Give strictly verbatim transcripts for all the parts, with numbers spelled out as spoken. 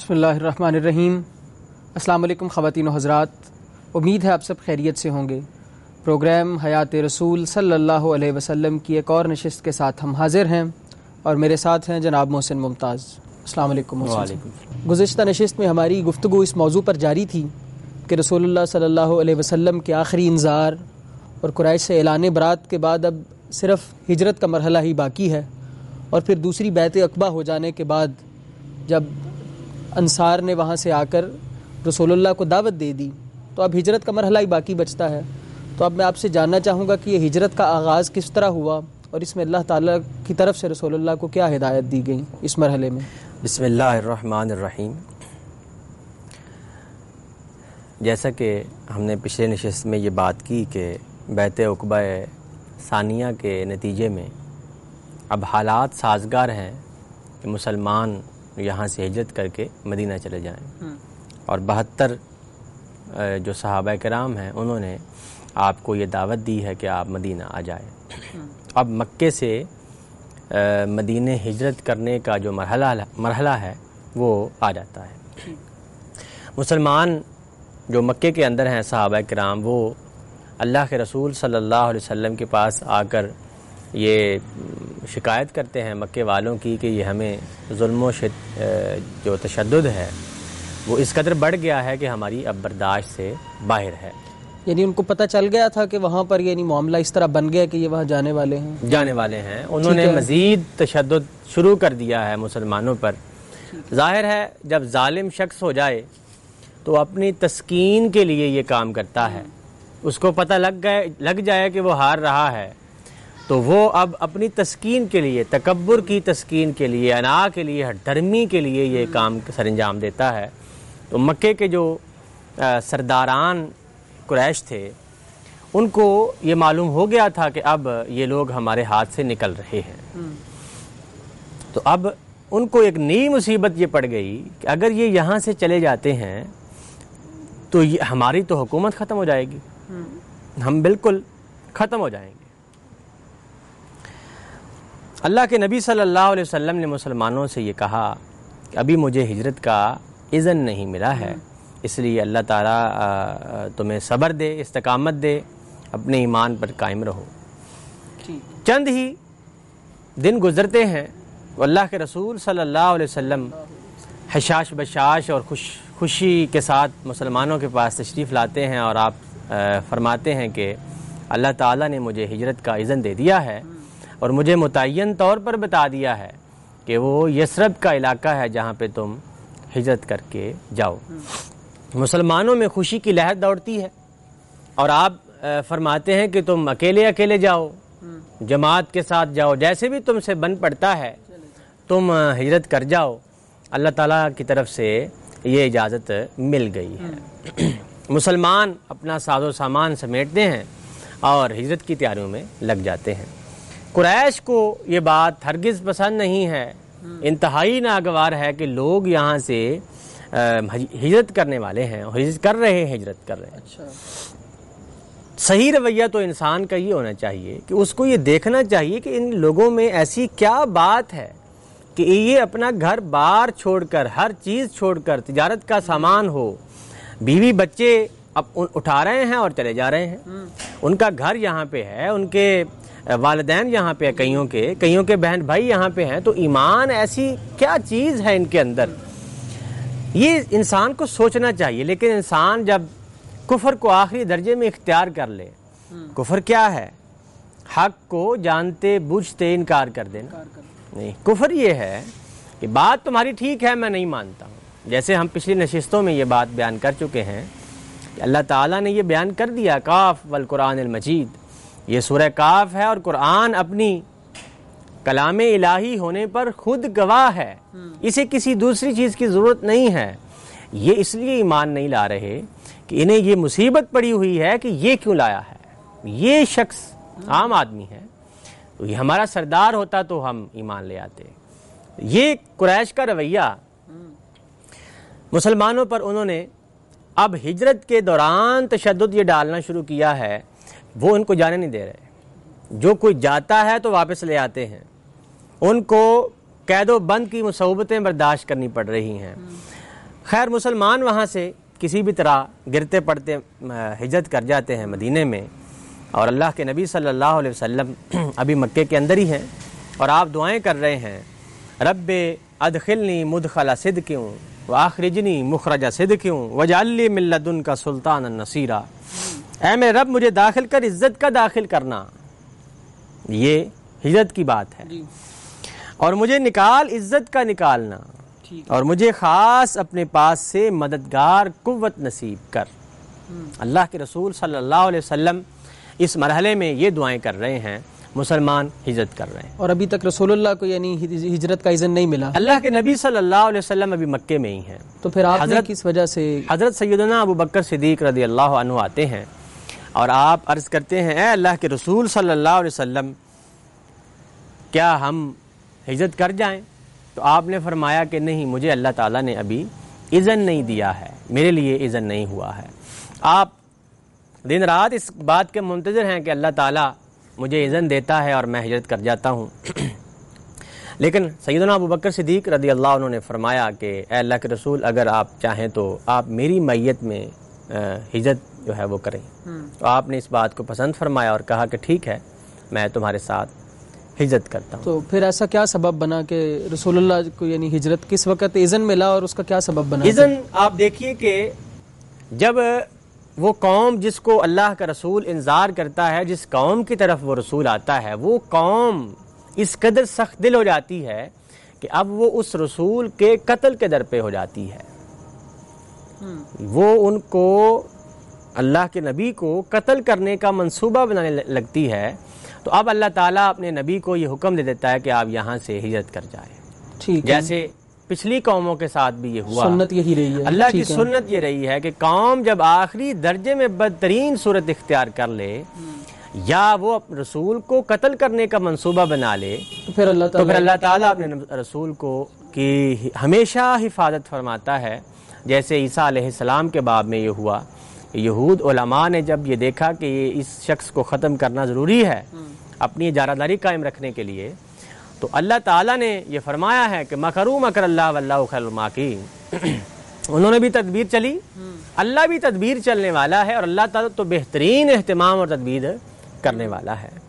بسم اللہ الرحمن الرحیم۔ السلام علیکم خواتین و حضرات، امید ہے آپ سب خیریت سے ہوں گے۔ پروگرام حیات رسول صلی اللہ علیہ وسلم کی ایک اور نشست کے ساتھ ہم حاضر ہیں اور میرے ساتھ ہیں جناب محسن ممتاز۔ السلام علیکم محسن۔ گزشتہ نشست میں ہماری گفتگو اس موضوع پر جاری تھی کہ رسول اللہ صلی اللہ علیہ وسلم کے آخری انذار اور قریش سے اعلان برات کے بعد اب صرف ہجرت کا مرحلہ ہی باقی ہے، اور پھر دوسری بیعت عقبہ ہو جانے کے بعد جب انصار نے وہاں سے آ کر رسول اللہ کو دعوت دے دی تو اب ہجرت کا مرحلہ ہی باقی بچتا ہے۔ تو اب میں آپ سے جاننا چاہوں گا کہ یہ ہجرت کا آغاز کس طرح ہوا اور اس میں اللہ تعالیٰ کی طرف سے رسول اللہ کو کیا ہدایت دی گئی اس مرحلے میں؟ بسم اللہ الرحمن الرحیم۔ جیسا کہ ہم نے پچھلے نشست میں یہ بات کی کہ بیعت عقبہ ثانیہ کے نتیجے میں اب حالات سازگار ہیں کہ مسلمان یہاں سے ہجرت کر کے مدینہ چلے جائیں، اور بہتر جو صحابہ کرام ہیں انہوں نے آپ کو یہ دعوت دی ہے کہ آپ مدینہ آ جائیں۔ اب مکے سے مدینہ ہجرت کرنے کا جو مرحلہ مرحلہ ہے وہ آ جاتا ہے۔ مسلمان جو مکے کے اندر ہیں صحابہ کرام، وہ اللہ کے رسول صلی اللہ علیہ وسلم کے پاس آ کر یہ شکایت کرتے ہیں مکے والوں کی کہ یہ ہمیں ظلم و شد جو تشدد ہے وہ اس قدر بڑھ گیا ہے کہ ہماری اب برداشت سے باہر ہے۔ یعنی ان کو پتہ چل گیا تھا کہ وہاں پر یعنی معاملہ اس طرح بن گیا کہ یہ وہاں جانے والے ہیں جانے والے ہیں انہوں نے مزید تشدد شروع کر دیا ہے مسلمانوں پر۔ ظاہر ہے جب ظالم شخص ہو جائے تو اپنی تسکین کے لیے یہ کام کرتا ہے، اس کو پتہ لگ گئے لگ جائے کہ وہ ہار رہا ہے تو وہ اب اپنی تسکین کے لیے، تکبر کی تسکین کے لیے، انا کے لیے، ہٹ دھرمی کے لیے یہ کام سر انجام دیتا ہے۔ تو مکے کے جو سرداران قریش تھے ان کو یہ معلوم ہو گیا تھا کہ اب یہ لوگ ہمارے ہاتھ سے نکل رہے ہیں، تو اب ان کو ایک نئی مصیبت یہ پڑ گئی کہ اگر یہ یہاں سے چلے جاتے ہیں تو یہ ہماری تو حکومت ختم ہو جائے گی، ہم بالکل ختم ہو جائیں گے۔ اللہ کے نبی صلی اللہ علیہ وسلم نے مسلمانوں سے یہ کہا کہ ابھی مجھے ہجرت کا اذن نہیں ملا ہے، اس لیے اللہ تعالیٰ تمہیں صبر دے، استقامت دے، اپنے ایمان پر قائم رہو۔ چند ہی دن گزرتے ہیں، اللہ کے رسول صلی اللہ علیہ وسلم حشاش بشاش اور خوش خوشی کے ساتھ مسلمانوں کے پاس تشریف لاتے ہیں اور آپ فرماتے ہیں کہ اللہ تعالیٰ نے مجھے ہجرت کا اذن دے دیا ہے اور مجھے متعین طور پر بتا دیا ہے کہ وہ یثرب کا علاقہ ہے جہاں پہ تم ہجرت کر کے جاؤ۔ مسلمانوں میں خوشی کی لہر دوڑتی ہے اور آپ فرماتے ہیں کہ تم اکیلے اکیلے جاؤ، جماعت کے ساتھ جاؤ، جیسے بھی تم سے بن پڑتا ہے تم ہجرت کر جاؤ۔ اللہ تعالیٰ کی طرف سے یہ اجازت مل گئی ہے۔ مسلمان اپنا ساز و سامان سمیٹتے ہیں اور ہجرت کی تیاریوں میں لگ جاتے ہیں۔ قریش کو یہ بات ہرگز پسند نہیں ہے، انتہائی ناگوار ہے کہ لوگ یہاں سے ہجرت کرنے والے ہیں، ہجرت کر رہے ہیں ہجرت کر رہے ہیں۔ صحیح رویہ تو انسان کا یہ ہونا چاہیے کہ اس کو یہ دیکھنا چاہیے کہ ان لوگوں میں ایسی کیا بات ہے کہ یہ اپنا گھر بار چھوڑ کر، ہر چیز چھوڑ کر، تجارت کا سامان ہو، بیوی بچے اب اٹھا رہے ہیں اور چلے جا رہے ہیں۔ ان کا گھر یہاں پہ ہے، ان کے والدین یہاں پہ، کئیوں کے کئیوں کے بہن بھائی یہاں پہ ہیں، تو ایمان ایسی کیا چیز ہے ان کے اندر، یہ انسان کو سوچنا چاہیے۔ لیکن انسان جب کفر کو آخری درجے میں اختیار کر لے، کفر کیا ہے؟ حق کو جانتے بوجھتے انکار کر دینا نہیں، کفر یہ ہے کہ بات تمہاری ٹھیک ہے میں نہیں مانتا ہوں، جیسے ہم پچھلی نشستوں میں یہ بات بیان کر چکے ہیں کہ اللہ تعالیٰ نے یہ بیان کر دیا، کاف والقرآن المجید، یہ سورہ کاف ہے اور قرآن اپنی کلام الہی ہونے پر خود گواہ ہے، اسے کسی دوسری چیز کی ضرورت نہیں ہے۔ یہ اس لیے ایمان نہیں لا رہے کہ انہیں یہ مصیبت پڑی ہوئی ہے کہ یہ کیوں لایا ہے، یہ شخص عام آدمی ہے، تو یہ ہمارا سردار ہوتا تو ہم ایمان لے آتے۔ یہ قریش کا رویہ مسلمانوں پر انہوں نے اب ہجرت کے دوران تشدد یہ ڈالنا شروع کیا ہے، وہ ان کو جانے نہیں دے رہے۔ جو کوئی جاتا ہے تو واپس لے آتے ہیں، ان کو قید و بند کی مصیبتیں برداشت کرنی پڑ رہی ہیں۔ خیر مسلمان وہاں سے کسی بھی طرح گرتے پڑتے ہجرت کر جاتے ہیں مدینے میں، اور اللہ کے نبی صلی اللہ علیہ وسلم ابھی مکے کے اندر ہی ہیں، اور آپ دعائیں کر رہے ہیں، رب ادخلنی مدخل صدق واخرجنی مخرج صدق واجعل لی من لدنک سلطانا نصیرا، اے میرے رب مجھے داخل کر عزت کا داخل کرنا، یہ ہجرت کی بات ہے، اور مجھے نکال عزت کا نکالنا، اور مجھے خاص اپنے پاس سے مددگار قوت نصیب کر۔ اللہ کے رسول صلی اللہ علیہ وسلم اس مرحلے میں یہ دعائیں کر رہے ہیں، مسلمان ہجرت کر رہے ہیں، اور ابھی تک رسول اللہ کو یعنی ہجرت کا اذن نہیں ملا۔ اللہ کے نبی صلی اللہ علیہ وسلم ابھی مکے میں ہی ہیں، تو پھر آپ نے کس وجہ سے؟ حضرت سیدنا ابو بکر صدیق رضی اللہ عنہ آتے ہیں اور آپ عرض کرتے ہیں، اے اللہ کے رسول صلی اللہ علیہ وسلم کیا ہم ہجرت کر جائیں؟ تو آپ نے فرمایا کہ نہیں، مجھے اللہ تعالیٰ نے ابھی اذن نہیں دیا ہے، میرے لیے اذن نہیں ہوا ہے۔ آپ دن رات اس بات کے منتظر ہیں کہ اللہ تعالیٰ مجھے اذن دیتا ہے اور میں ہجرت کر جاتا ہوں، لیکن سیدنا ابو بکر صدیق رضی اللہ عنہ نے فرمایا کہ اے اللہ کے رسول اگر آپ چاہیں تو آپ میری میت میں ہجرت جو ہے وہ کریں۔ تو آپ نے اس بات کو پسند فرمایا اور کہا کہ ٹھیک ہے، میں تمہارے ساتھ ہجرت کرتا ہوں۔ تو پھر ایسا کیا سبب بنا کہ رسول اللہ کو یعنی ہجرت کس وقت اذن ملا اور اس کا کیا سبب بنا؟ اذن آپ دیکھیے کہ جب وہ قوم جس کو اللہ کا رسول انذار کرتا ہے، جس قوم کی طرف وہ رسول آتا ہے، وہ قوم اس قدر سخت دل ہو جاتی ہے کہ اب وہ اس رسول کے قتل کے در پہ ہو جاتی ہے، وہ ان کو اللہ کے نبی کو قتل کرنے کا منصوبہ بنانے لگتی ہے۔ تو اب اللہ تعالیٰ اپنے نبی کو یہ حکم دے دیتا ہے کہ آپ یہاں سے ہجرت کر جائیں، ٹھیک، جیسے پچھلی قوموں کے ساتھ بھی یہ ہوا۔ سنت یہی رہی ہے، اللہ کی سنت یہ رہی ہے کہ قوم جب آخری درجے میں بدترین صورت اختیار کر لے یا وہ رسول کو قتل کرنے کا منصوبہ بنا لے تو پھر اللہ تو پھر اللہ تعالیٰ اپنے رسول کو کی ہمیشہ حفاظت فرماتا ہے، جیسے عیسیٰ علیہ السلام کے باب میں یہ ہوا۔ یہود علماء نے جب یہ دیکھا کہ یہ اس شخص کو ختم کرنا ضروری ہے اپنی اجارہ داری قائم رکھنے کے لیے، تو اللہ تعالیٰ نے یہ فرمایا ہے کہ مکروا مکر اللہ واللہ خیر الماکرین، انہوں نے بھی تدبیر چلی، اللہ بھی تدبیر چلنے والا ہے، اور اللہ تعالیٰ تو بہترین اہتمام اور تدبیر کرنے والا ہے۔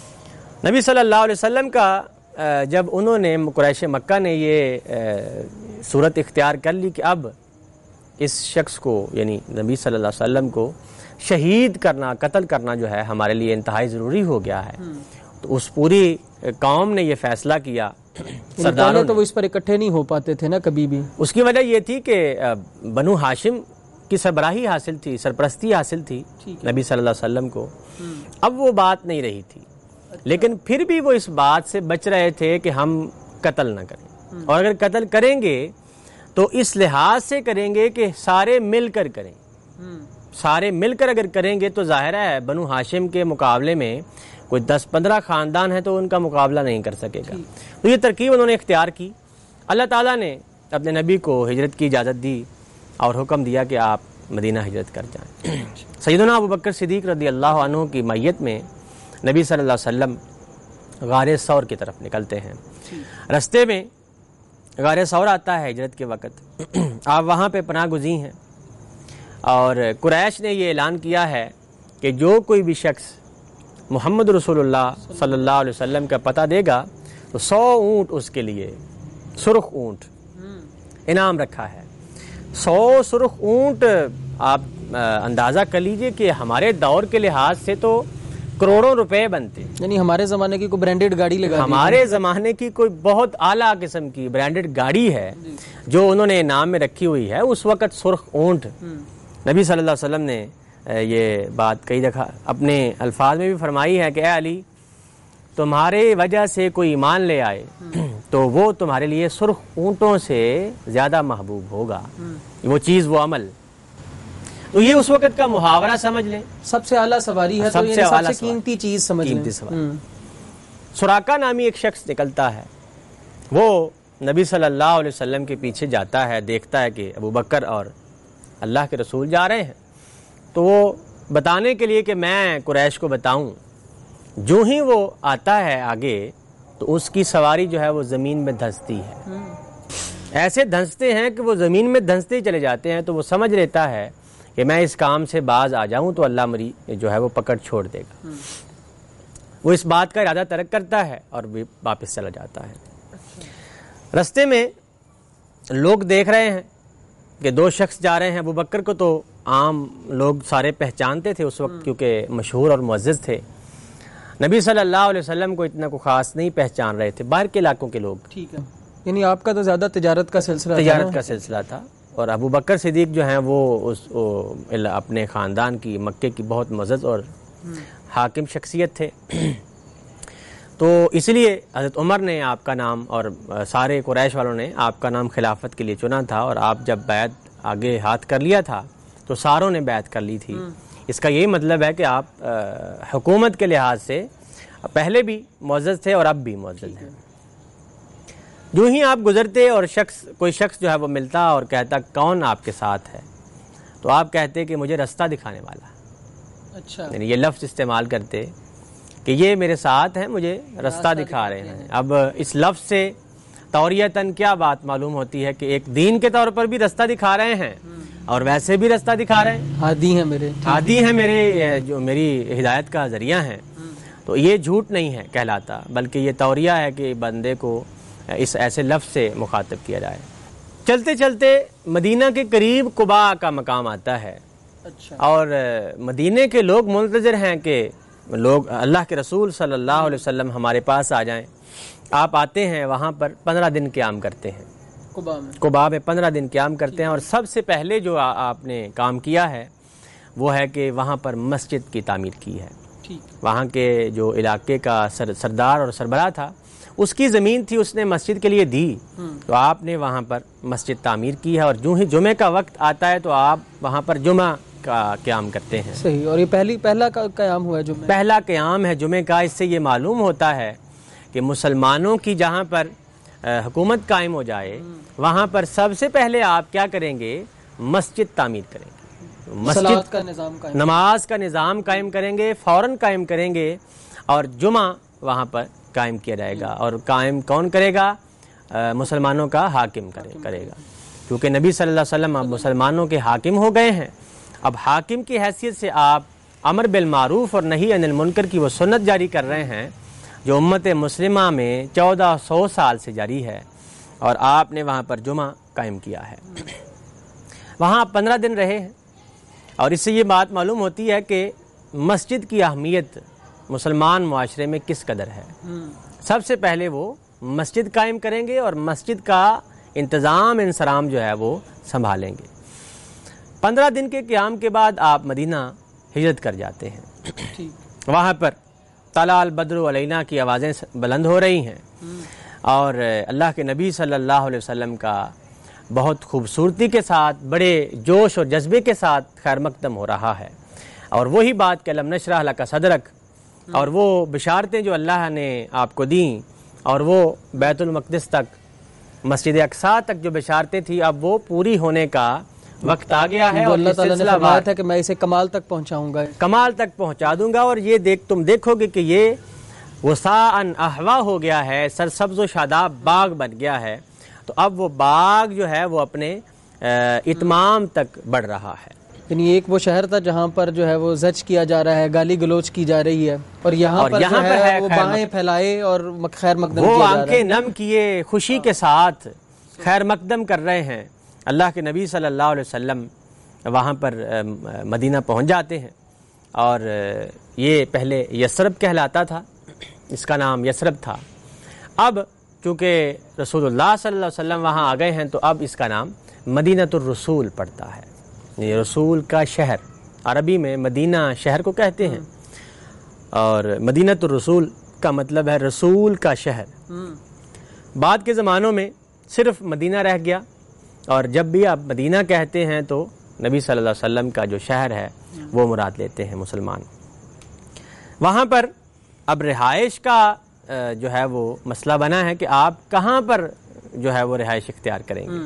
نبی صلی اللہ علیہ وسلم کا جب انہوں نے قریش مکہ نے یہ صورت اختیار کر لی کہ اب اس شخص کو یعنی نبی صلی اللہ علیہ وسلم کو شہید کرنا، قتل کرنا جو ہے ہمارے لیے انتہائی ضروری ہو گیا ہے، تو اس پوری قوم نے یہ فیصلہ کیا، سرداروں تو وہ اس پر اکٹھے نہیں ہو پاتے تھے نا کبھی بھی۔ اس کی وجہ یہ تھی کہ بنو ہاشم کی سربراہی حاصل تھی، سرپرستی حاصل تھی نبی صلی اللہ علیہ وسلم کو، اب وہ بات نہیں رہی تھی، لیکن پھر بھی وہ اس بات سے بچ رہے تھے کہ ہم قتل نہ کریں، اور اگر قتل کریں گے تو اس لحاظ سے کریں گے کہ سارے مل کر کریں، سارے مل کر اگر کریں گے تو ظاہر ہے بنو ہاشم کے مقابلے میں کوئی دس پندرہ خاندان ہے تو ان کا مقابلہ نہیں کر سکے گا، تو یہ ترکیب انہوں نے اختیار کی۔ اللہ تعالیٰ نے اپنے نبی کو ہجرت کی اجازت دی اور حکم دیا کہ آپ مدینہ ہجرت کر جائیں۔ سیدنا ابو بکر صدیق رضی اللہ عنہ کی میت میں نبی صلی اللہ علیہ وسلم غار ثور کی طرف نکلتے ہیں، رستے میں غار ثور آتا ہے ہجرت کے وقت، آپ وہاں پہ پناہ گزین ہیں، اور قریش نے یہ اعلان کیا ہے کہ جو کوئی بھی شخص محمد رسول اللہ صلی اللہ علیہ وسلم کا پتہ دے گا تو سو اونٹ اس کے لیے، سرخ اونٹ انعام رکھا ہے۔ سو سرخ اونٹ آپ اندازہ کر لیجئے کہ ہمارے دور کے لحاظ سے تو کروڑوں روپے بنتے، یعنی ہمارے زمانے کی کوئی برانڈڈ گاڑی لگا، ہمارے زمانے کی کوئی بہت اعلیٰ قسم کی برانڈڈ گاڑی ہے جو انہوں نے انعام میں رکھی ہوئی ہے۔ اس وقت سرخ اونٹ، نبی صلی اللہ علیہ وسلم نے یہ بات کئی دفعہ اپنے الفاظ میں بھی فرمائی ہے کہ اے علی، تمہارے وجہ سے کوئی ایمان لے آئے تو وہ تمہارے لیے سرخ اونٹوں سے زیادہ محبوب ہوگا، وہ چیز، وہ عمل۔ تو یہ اس وقت کا محاورہ سمجھ لیں، سب سے اعلیٰ سواری ہے، سب سے سب اعلیٰ سے قیمتی چیز سمجھ قیمتی لیں۔ سواری۔ سراقہ نامی ایک شخص نکلتا ہے، وہ نبی صلی اللہ علیہ وسلم کے پیچھے جاتا ہے، دیکھتا ہے کہ ابو بکر اور اللہ کے رسول جا رہے ہیں، تو وہ بتانے کے لیے کہ میں قریش کو بتاؤں، جو ہی وہ آتا ہے آگے تو اس کی سواری جو ہے وہ زمین میں دھستی ہے، ایسے دھنستے ہیں کہ وہ زمین میں دھنستے ہی چلے جاتے ہیں. تو وہ سمجھ لیتا ہے کہ میں اس کام سے باز آ جاؤں تو اللہ مری جو ہے وہ پکڑ چھوڑ دے گا. وہ اس بات کا ارادہ ترک کرتا ہے اور بھی واپس چلا جاتا ہے. رستے میں لوگ دیکھ رہے ہیں کہ دو شخص جا رہے ہیں. ابو بکر کو تو عام لوگ سارے پہچانتے تھے اس وقت کیونکہ مشہور اور معزز تھے. نبی صلی اللہ علیہ وسلم کو اتنا کوئی خاص نہیں پہچان رہے تھے، باہر کے علاقوں کے لوگ. ٹھیک ہے، یعنی آپ کا تو زیادہ تجارت کا سلسلہ تجارت کا سلسلہ تھا. اور ابو بکر صدیق جو ہیں وہ اس اپنے خاندان کی مکے کی بہت معزز اور حاکم شخصیت تھے. تو اس لیے حضرت عمر نے آپ کا نام اور سارے قریش والوں نے آپ کا نام خلافت کے لیے چنا تھا. اور آپ جب بیعت آگے ہاتھ کر لیا تھا تو ساروں نے بیعت کر لی تھی. اس کا یہی مطلب ہے کہ آپ حکومت کے لحاظ سے پہلے بھی معزز تھے اور اب بھی معزز ہیں. جو ہی آپ گزرتے اور شخص کوئی شخص جو ہے وہ ملتا اور کہتا کون آپ کے ساتھ ہے، تو آپ کہتے کہ مجھے رستہ دکھانے والا. اچھا، یعنی یہ لفظ استعمال کرتے کہ یہ میرے ساتھ ہیں، مجھے رستہ دکھا رہے ہیں. اب اس لفظ سے توریتاً کیا بات معلوم ہوتی ہے کہ ایک دین کے طور پر بھی رستہ دکھا رہے ہیں اور ویسے بھی رستہ دکھا رہے ہیں. ہادی ہیں میرے ہادی ہیں میرے، جو میری ہدایت کا ذریعہ ہیں. تو یہ جھوٹ نہیں ہے کہلاتا، بلکہ یہ توریہ ہے کہ بندے کو اس ایسے لفظ سے مخاطب کیا جائے. چلتے چلتے مدینہ کے قریب قباء کا مقام آتا ہے. اچھا، اور مدینے کے لوگ منتظر ہیں کہ لوگ اللہ کے رسول صلی اللہ علیہ وسلم ہمارے پاس آ جائیں. آپ آتے ہیں، وہاں پر پندرہ دن قیام کرتے ہیں. قباء میں قباء میں پندرہ دن قیام کرتے ہیں. اور سب سے پہلے جو آپ نے کام کیا ہے وہ ہے کہ وہاں پر مسجد کی تعمیر کی ہے. وہاں کے جو علاقے کا سر سردار اور سربراہ تھا، اس کی زمین تھی، اس نے مسجد کے لیے دی. تو آپ نے وہاں پر مسجد تعمیر کی ہے. اور جو ہی جمعے کا وقت آتا ہے تو آپ وہاں پر جمعہ کا قیام کرتے ہیں. صحیح. اور یہ پہلی پہلا قیام ہوا ہے جمعہ، پہلا قیام ہے جمعے کا. اس سے یہ معلوم ہوتا ہے کہ مسلمانوں کی جہاں پر حکومت قائم ہو جائے وہاں پر سب سے پہلے آپ کیا کریں گے؟ مسجد تعمیر کریں گے. مسجد کا نظام قائم، نماز کا نظام قائم کریں گے، فوراً قائم کریں گے. اور جمعہ وہاں پر قائم کیا جائے گا. اور قائم کون کرے گا؟ مسلمانوں کا حاکم کرے کرے گا کیونکہ نبی صلی اللہ علیہ وسلم اب مسلمانوں کے حاکم ہو گئے ہیں. اب حاکم کی حیثیت سے آپ امر بالمعروف اور نہی عن المنکر کی وہ سنت جاری کر رہے ہیں جو امت مسلمہ میں چودہ سو سال سے جاری ہے. اور آپ نے وہاں پر جمعہ قائم کیا ہے. وہاں آپ پندرہ دن رہے ہیں. اور اس سے یہ بات معلوم ہوتی ہے کہ مسجد کی اہمیت مسلمان معاشرے میں کس قدر ہے. سب سے پہلے وہ مسجد قائم کریں گے اور مسجد کا انتظام انصرام جو ہے وہ سنبھالیں گے. پندرہ دن کے قیام کے بعد آپ مدینہ ہجرت کر جاتے ہیں. وہاں پر طلع البدر علینا کی آوازیں بلند ہو رہی ہیں اور اللہ کے نبی صلی اللہ علیہ وسلم کا بہت خوبصورتی کے ساتھ، بڑے جوش اور جذبے کے ساتھ خیر مقدم ہو رہا ہے. اور وہی بات کہ الم نشرح لک صدرک، اور وہ بشارتیں جو اللہ نے آپ کو دیں اور وہ بیت المقدس تک، مسجد اقصیٰ تک جو بشارتیں تھیں، اب وہ پوری ہونے کا وقت آ گیا ہے. اور اللہ تعالیٰ نے فرمایا تھا کہ میں اسے کمال تک پہنچاؤں گا، کمال تک پہنچا دوں گا. اور یہ دیکھ تم دیکھو گے کہ یہ وساعً احوا ہو گیا ہے، سرسبز و شاداب باغ بن گیا ہے. تو اب وہ باغ جو ہے وہ اپنے اتمام تک بڑھ رہا ہے. یعنی ایک وہ شہر تھا جہاں پر جو ہے وہ زج کیا جا رہا ہے، گالی گلوچ کی جا رہی ہے، اور یہاں اور پر یہاں جو پر ہے ہے وہ خیر بائیں پھیلائے اور خیر مقدم وہ کیا جا رہا آنکھیں ہے. نم کیے خوشی کے ساتھ خیر مقدم کر رہے ہیں. اللہ کے نبی صلی اللہ علیہ وسلم وہاں پر مدینہ پہنچ جاتے ہیں. اور یہ پہلے یثرب کہلاتا تھا، اس کا نام یثرب تھا. اب چونکہ رسول اللہ صلی اللہ علیہ وسلم وہاں آ گئے ہیں تو اب اس کا نام مدینۃ الرسول پڑتا ہے. یہ رسول کا شہر، عربی میں مدینہ شہر کو کہتے ہیں، اور مدینۃ الرسول کا مطلب ہے رسول کا شہر. بعد کے زمانوں میں صرف مدینہ رہ گیا، اور جب بھی آپ مدینہ کہتے ہیں تو نبی صلی اللہ علیہ وسلم کا جو شہر ہے وہ مراد لیتے ہیں مسلمان. وہاں پر اب رہائش کا جو ہے وہ مسئلہ بنا ہے کہ آپ کہاں پر جو ہے وہ رہائش اختیار کریں گے.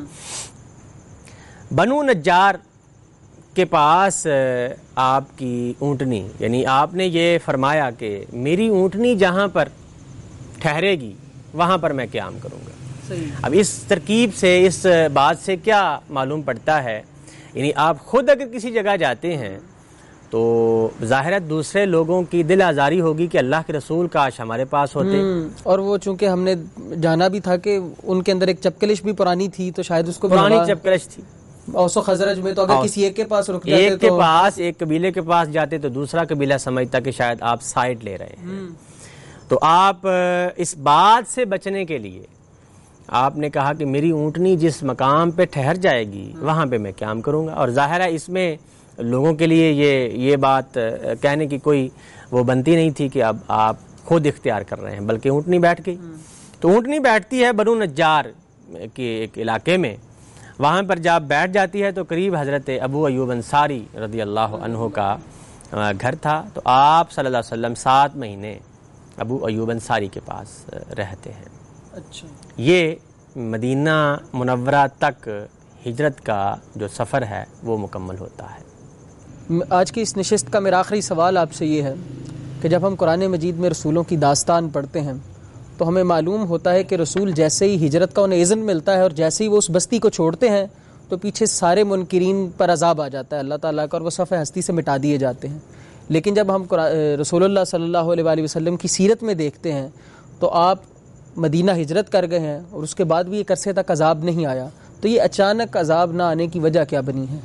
بنو نجار کے پاس آپ کی اونٹنی، یعنی آپ نے یہ فرمایا کہ میری اونٹنی جہاں پر ٹھہرے گی وہاں پر میں قیام کروں گا. اب اس ترکیب سے، اس بات سے کیا معلوم پڑتا ہے، یعنی آپ خود اگر کسی جگہ جاتے ہیں تو ظاہر ہے دوسرے لوگوں کی دل آزاری ہوگی کہ اللہ کے رسول کاش ہمارے پاس ہوتے، اور وہ چونکہ ہم نے جانا بھی تھا کہ ان کے اندر ایک چپکلش بھی پرانی تھی تو شاید اس کو پرانی چپکلش تھی اوس و خزرج میں، تو اگر کسی ایک کے پاس رک جاتے ایک کے پاس، ایک قبیلے کے پاس جاتے تو دوسرا قبیلہ سمجھتا کہ شاید آپ سائڈ لے رہے ہیں. تو آپ اس بات سے بچنے کے لیے آپ نے کہا کہ میری اونٹنی جس مقام پہ ٹھہر جائے گی وہاں پہ میں قیام کروں گا. اور ظاہر ہے اس میں لوگوں کے لیے یہ یہ بات کہنے کی کوئی وہ بنتی نہیں تھی کہ اب آپ خود اختیار کر رہے ہیں، بلکہ اونٹنی بیٹھ گئی. تو اونٹنی بیٹھتی ہے بنو نجار کے ایک علاقے میں، وہاں پر جب بیٹھ جاتی ہے تو قریب حضرت ابو ایوب انصاری رضی اللہ عنہ کا گھر تھا. تو آپ صلی اللہ علیہ وسلم سات مہینے ابو ایوب انصاری کے پاس رہتے ہیں. اچھا، یہ مدینہ منورہ تک ہجرت کا جو سفر ہے وہ مکمل ہوتا ہے. آج کی اس نشست کا میرا آخری سوال آپ سے یہ ہے کہ جب ہم قرآن مجید میں رسولوں کی داستان پڑھتے ہیں تو ہمیں معلوم ہوتا ہے کہ رسول جیسے ہی ہجرت کا انہیں اذن ملتا ہے اور جیسے ہی وہ اس بستی کو چھوڑتے ہیں تو پیچھے سارے منکرین پر عذاب آ جاتا ہے اللہ تعالیٰ کا، اور وہ صفحہ ہستی سے مٹا دیے جاتے ہیں. لیکن جب ہم رسول اللہ صلی اللہ علیہ وآلہ وسلم کی سیرت میں دیکھتے ہیں تو آپ مدینہ ہجرت کر گئے ہیں اور اس کے بعد بھی ایک عرصے تک عذاب نہیں آیا. تو یہ اچانک عذاب نہ آنے کی وجہ کیا بنی ہے؟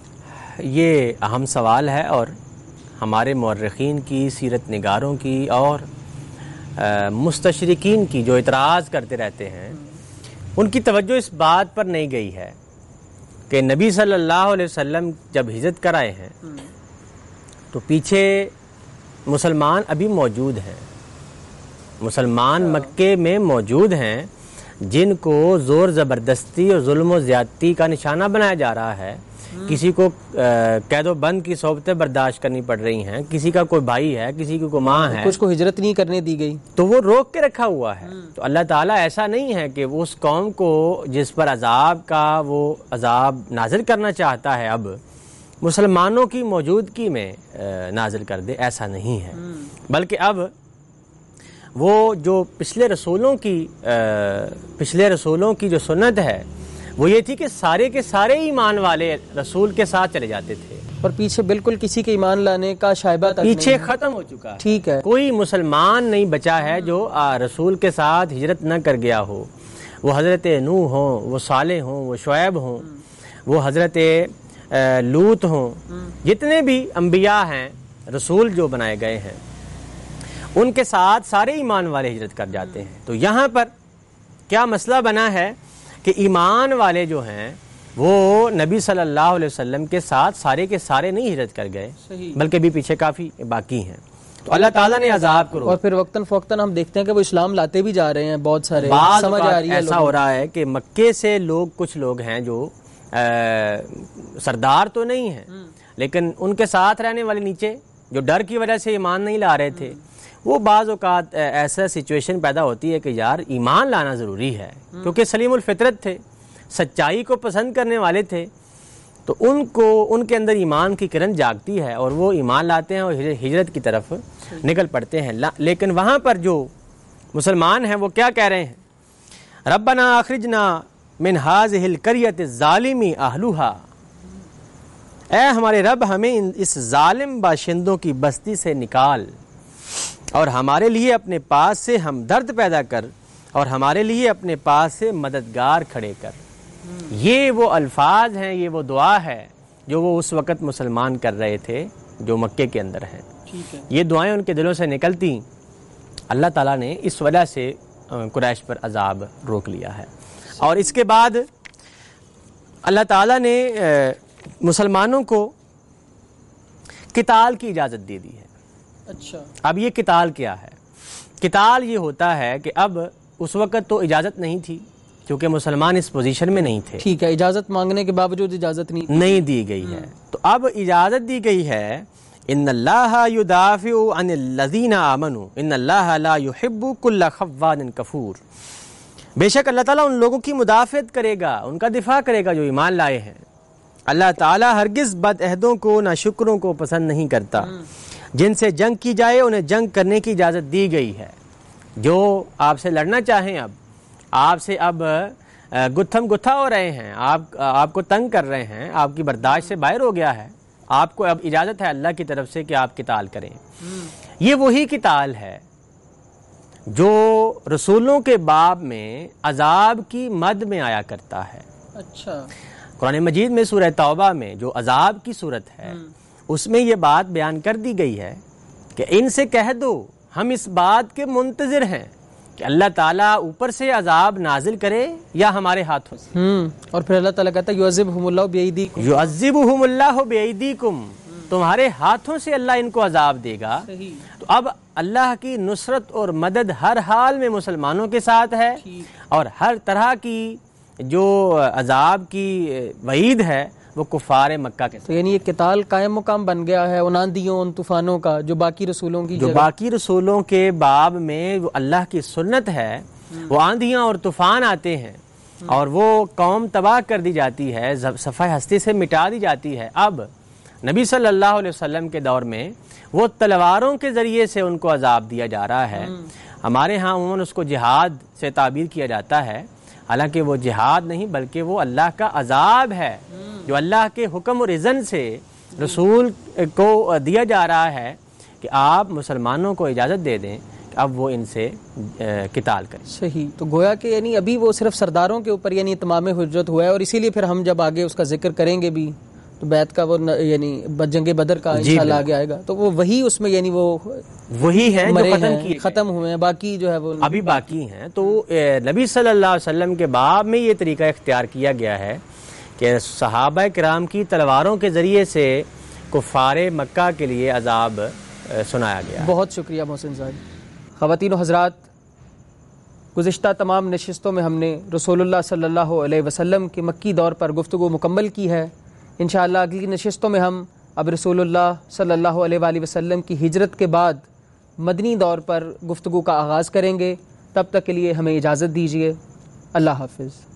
یہ اہم سوال ہے، اور ہمارے مورخین کی، سیرت نگاروں کی اور مستشرقین کی جو اعتراض کرتے رہتے ہیں ان کی توجہ اس بات پر نہیں گئی ہے کہ نبی صلی اللہ علیہ وسلم جب ہجرت کر آئے ہیں تو پیچھے مسلمان ابھی موجود ہیں، مسلمان مکے میں موجود ہیں جن کو زور زبردستی اور ظلم و زیادتی کا نشانہ بنایا جا رہا ہے. کسی کو قید و بند کی صحبتیں برداشت کرنی پڑ رہی ہیں، کسی کا کوئی بھائی ہے، کسی کی کوئی ماں ہے، کچھ کو ہجرت نہیں کرنے دی گئی تو وہ روک کے رکھا ہوا ہے. تو اللہ تعالیٰ ایسا نہیں ہے کہ وہ اس قوم کو جس پر عذاب کا وہ عذاب نازل کرنا چاہتا ہے اب مسلمانوں کی موجودگی میں نازل کر دے، ایسا نہیں ہے. بلکہ اب وہ جو پچھلے رسولوں کی پچھلے رسولوں کی جو سنت ہے وہ یہ تھی کہ سارے کے سارے ایمان والے رسول کے ساتھ چلے جاتے تھے، اور پیچھے بالکل کسی کے ایمان لانے کا شائبہ تک پیچھے ختم ہو چکا ہے. ٹھیک ہے، کوئی مسلمان نہیں بچا ہے جو رسول کے ساتھ ہجرت نہ کر گیا ہو. وہ حضرت نوح ہوں، وہ صالح ہوں، وہ شعیب ہوں، وہ حضرت لوط ہوں، جتنے بھی انبیاء ہیں رسول جو بنائے گئے ہیں ان کے ساتھ سارے ایمان والے ہجرت کر جاتے ہیں. تو یہاں پر کیا مسئلہ بنا ہے کہ ایمان والے جو ہیں وہ نبی صلی اللہ علیہ وسلم کے ساتھ سارے کے سارے نہیں ہجرت کر گئے، بلکہ بھی پیچھے کافی باقی ہیں. تو اللہ تعالیٰ نے عذاب کرو، اور پھر وقتاً فوقتاً ہم دیکھتے ہیں کہ وہ اسلام لاتے بھی جا رہے ہیں بہت سارے. سمجھ آ رہی ہے ایسا ہو رہا ہے کہ مکے سے لوگ کچھ لوگ ہیں جو سردار تو نہیں ہیں لیکن ان کے ساتھ رہنے والے نیچے جو ڈر کی وجہ سے ایمان نہیں لا رہے تھے، وہ بعض اوقات ایسا سچویشن پیدا ہوتی ہے کہ یار ایمان لانا ضروری ہے کیونکہ سلیم الفطرت تھے، سچائی کو پسند کرنے والے تھے. تو ان کو ان کے اندر ایمان کی کرن جاگتی ہے اور وہ ایمان لاتے ہیں اور ہجرت کی طرف نکل پڑتے ہیں. لیکن وہاں پر جو مسلمان ہیں وہ کیا کہہ رہے ہیں؟ ربنا اخرجنا من هذه القرية الظالم اهلها، اے ہمارے رب ہمیں اس ظالم باشندوں کی بستی سے نکال اور ہمارے لیے اپنے پاس سے ہمدرد پیدا کر اور ہمارے لیے اپنے پاس سے مددگار کھڑے کر. یہ وہ الفاظ ہیں، یہ وہ دعا ہے جو وہ اس وقت مسلمان کر رہے تھے جو مکے کے اندر ہیں. یہ دعائیں ان کے دلوں سے نکلتی، اللہ تعالیٰ نے اس وجہ سے قریش پر عذاب روک لیا ہے. اور اس کے بعد اللہ تعالیٰ نے مسلمانوں کو قتال کی اجازت دے دی ہے. اچھا، اب یہ قتال کیا ہے؟ قتال یہ ہوتا ہے کہ اب اس وقت تو اجازت نہیں تھی کیونکہ مسلمان اس پوزیشن میں نہیں تھے. ٹھیک ہے، اجازت مانگنے کے باوجود اجازت نہیں نہیں دی گئی ہے. تو اب اجازت دی گئی ہے. ان اللہ یدافع عن الذین آمنوا ان اللہ لا یحب کل خوان کفور، بے شک اللہ تعالیٰ ان لوگوں کی مدافعت کرے گا، ان کا دفاع کرے گا جو ایمان لائے ہیں. اللہ تعالیٰ ہرگز بد عہدوں کو ناشکروں کو پسند نہیں کرتا. جن سے جنگ کی جائے انہیں جنگ کرنے کی اجازت دی گئی ہے. جو آپ سے لڑنا چاہیں اب آپ سے اب گتھم گتھا ہو رہے ہیں، آپ آپ کو تنگ کر رہے ہیں، آپ کی برداشت سے باہر ہو گیا ہے، آپ کو اب اجازت ہے اللہ کی طرف سے کہ آپ قتال کریں۔ یہ وہی قتال ہے جو رسولوں کے باب میں عذاب کی مد میں آیا کرتا ہے۔ اچھا، قرآن مجید میں سورہ توبہ میں جو عذاب کی صورت ہے اس میں یہ بات بیان کر دی گئی ہے کہ ان سے کہہ دو ہم اس بات کے منتظر ہیں کہ اللہ تعالیٰ اوپر سے عذاب نازل کرے یا ہمارے ہاتھوں سے۔ ہوں اور پھر اللہ تعالیٰ کہتا ہے یعذبہم اللہ بایدیکم، یعذبہم اللہ بایدیکم، تمہارے ہاتھوں سے اللہ ان کو عذاب دے گا۔ تو اب اللہ کی نصرت اور مدد ہر حال میں مسلمانوں کے ساتھ ہے، اور ہر طرح کی جو عذاب کی وعید ہے وہ کفار مکہ کے ساتھ۔ تو یعنی یہ قتال قائم مقام بن گیا ہے ان آندھیوں ان طوفانوں کا جو باقی رسولوں کی جو جگہ باقی رسولوں کے باب میں وہ اللہ کی سنت ہے، وہ آندھیاں اور طوفان آتے ہیں اور وہ قوم تباہ کر دی جاتی ہے، صفحہ ہستی سے مٹا دی جاتی ہے۔ اب نبی صلی اللہ علیہ وسلم کے دور میں وہ تلواروں کے ذریعے سے ان کو عذاب دیا جا رہا ہے۔ ہمارے ہاں عموماً اس کو جہاد سے تعبیر کیا جاتا ہے، حالانکہ وہ جہاد نہیں بلکہ وہ اللہ کا عذاب ہے جو اللہ کے حکم اور اذن سے رسول کو دیا جا رہا ہے کہ آپ مسلمانوں کو اجازت دے دیں کہ اب وہ ان سے قتال کریں۔ صحیح، تو گویا کہ یعنی ابھی وہ صرف سرداروں کے اوپر یعنی اتمام حجت ہوا ہے، اور اسی لیے پھر ہم جب آگے اس کا ذکر کریں گے بھی تو بیعت کا وہ یعنی جنگ بدر کا انشاءاللہ آگے آئے گا، تو وہ وہی اس میں یعنی وہ وہی ہیں جو ختم ہیں کیے ختم ہوئے ہیں، باقی جو ہے وہ ابھی باقی ہیں۔ تو نبی صلی اللہ علیہ وسلم کے باب میں یہ طریقہ اختیار کیا گیا ہے کہ صحابہ کرام کی تلواروں کے ذریعے سے کفار مکہ کے لیے عذاب سنایا گیا۔ بہت شکریہ محسن صاحب۔ خواتین و حضرات، گزشتہ تمام نشستوں میں ہم نے رسول اللہ صلی اللہ علیہ وسلم کے مکی دور پر گفتگو مکمل کی ہے۔ انشاءاللہ اگلی نشستوں میں ہم اب رسول اللہ صلی اللہ علیہ وآلہ وسلم کی ہجرت کے بعد مدنی دور پر گفتگو کا آغاز کریں گے۔ تب تک کے لیے ہمیں اجازت دیجیے، اللہ حافظ۔